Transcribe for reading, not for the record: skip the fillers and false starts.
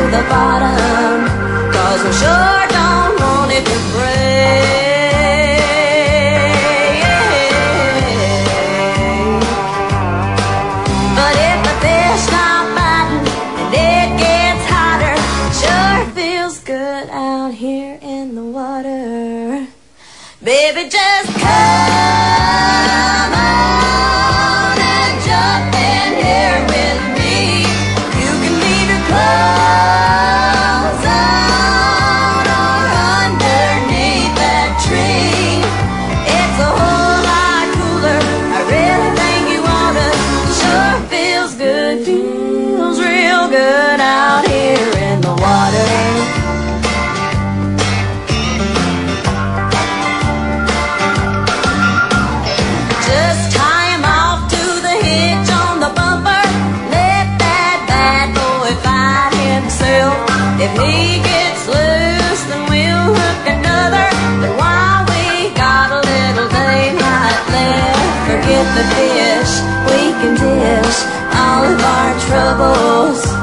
the bottom, 'cause we sure don't want it to break. But if the fish stop biting and it gets hotter, sure feels good out here in the water. Baby, just come on and jump in here with me. You can leave your clothes on or underneath that tree. It's a whole lot cooler. I really think you ought to. Sure feels good, feels real good out here in the water. Just tie him off to the hitch on the bumper. Let that bad boy find himself. If he gets loose, then we'll hook another. But while we got a little daylight left, forget the fish. We can dish all of our troubles.